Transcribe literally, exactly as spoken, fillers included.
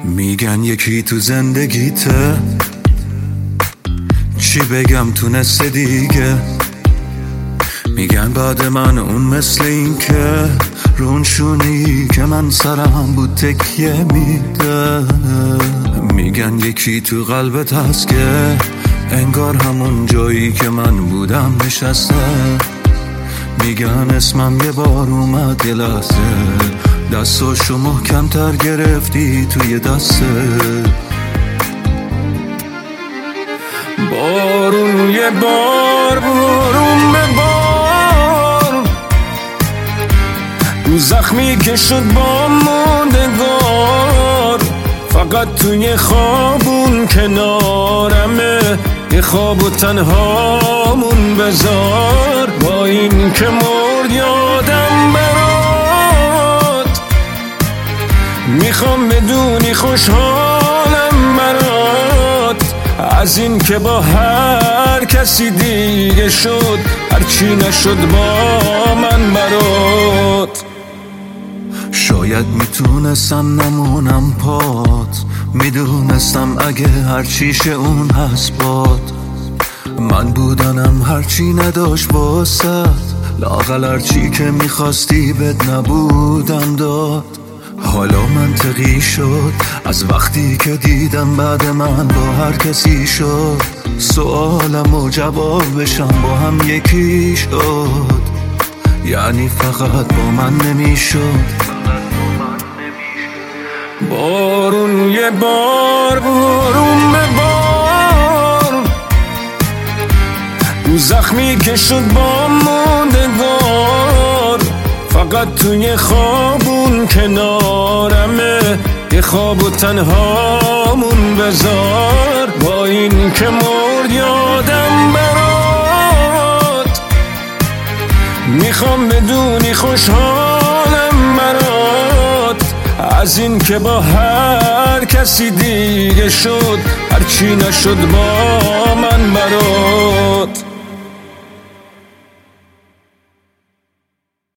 میگن یکی تو زندگیته، چی بگم تونسته دیگه. میگن بعد من اون مثل این که رون شونی که من سرم بود تکیه میده. میگن یکی تو قلبت هست که انگار همون جایی که من بودم نشسته. میگن اسمم یه بار اومد یه لحظه، دستاشو محکم‌تر گرفتی توی دسته. بارون یه بار بارون به بار، رو زخمی که شد با موندگار. فقط توی خوابون کنارمه، یه خواب و تنهامون بذار. با این که مرد یادم برات، میخوام بدونی خوشحالم برات. از این که با هر کسی دیگه شد، هرچی نشد با من برات. شاید میتونستم نمونم پات، میدونستم اگه هرچیشه اون هست باد. من بودنم هرچی نداشت باست، لااقل هرچی که میخواستی بد نبودم داد. حالا منطقی شد از وقتی که دیدم بعد من با هر کسی شد. سوالم و جواب بشم با هم یکی شد، یعنی فقط با من نمیشد. بارون یه بار بارون به بار، رو زخمی که شد با موندگار. فقط توی خوابون کنارمه، یه خواب و تنهامون بذار. با این که مرد یادم برات، میخوام بدونی خوشحالم برات. از این که با هر کسی دیگه شد، هرچی نشد با من برات.